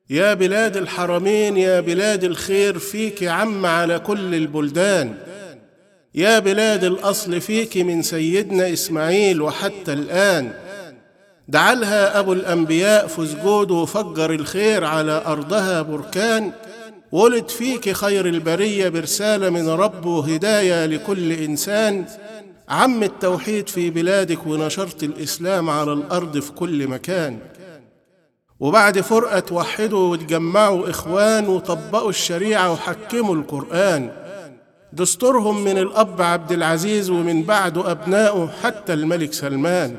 يا بلاد الحرمين يا بلاد الخير، فيك عم على كل البلدان. يا بلاد الأصل فيك من سيدنا إسماعيل وحتى الآن. دعالها أبو الأنبياء في سجود وفجر الخير على أرضها بركان. ولد فيك خير البرية برسالة من ربه، هداية لكل إنسان. عم التوحيد في بلادك ونشرت الإسلام على الأرض في كل مكان. وبعد فرقة توحدوا وتجمعوا إخوان، وطبقوا الشريعة وحكموا القرآن. دستورهم من الأب عبد العزيز ومن بعده أبنائه حتى الملك سلمان.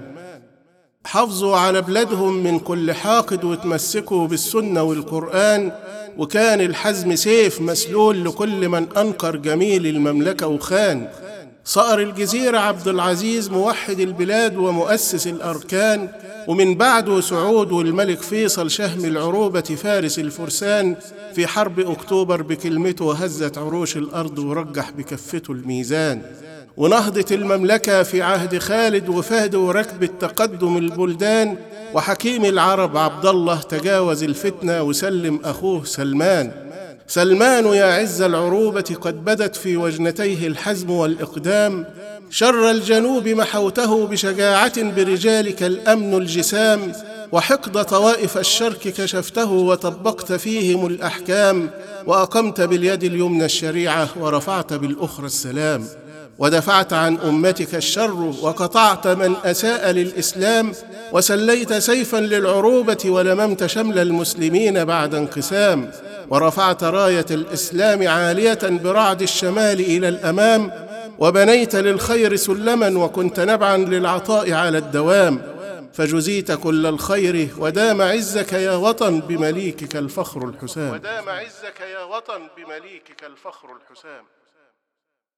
حافظوا على بلادهم من كل حاقد وتمسكوا بالسنة والقرآن. وكان الحزم سيف مسلول لكل من أنكر جميل المملكة وخان. صقر الجزيرة عبد العزيز موحد البلاد ومؤسس الأركان. ومن بعده سعود والملك فيصل شهم العروبة فارس الفرسان. في حرب أكتوبر بكلمته هزت عروش الأرض ورجح بكفته الميزان. ونهضة المملكة في عهد خالد وفهد وركب التقدم البلدان. وحكيم العرب عبد الله تجاوز الفتنة وسلم أخوه سلمان. سلمان يا عز العروبة قد بدت في وجنتيه الحزم والإقدام. شر الجنوب محوته بشجاعة برجالك الأمن الجسام. وحقد طوائف الشرك كشفته وطبقت فيهم الأحكام. وأقمت باليد اليمنى الشريعة ورفعت بالأخرى السلام. ودفعت عن أمتك الشر وقطعت من أساء للإسلام. وسليت سيفا للعروبة ولممت شمل المسلمين بعد انقسام. ورفعت راية الإسلام عالية برعد الشمال إلى الأمام. وبنيت للخير سلما وكنت نبعا للعطاء على الدوام. فجزيت كل الخير ودام عزك يا وطن بمليكك الفخر الحسام.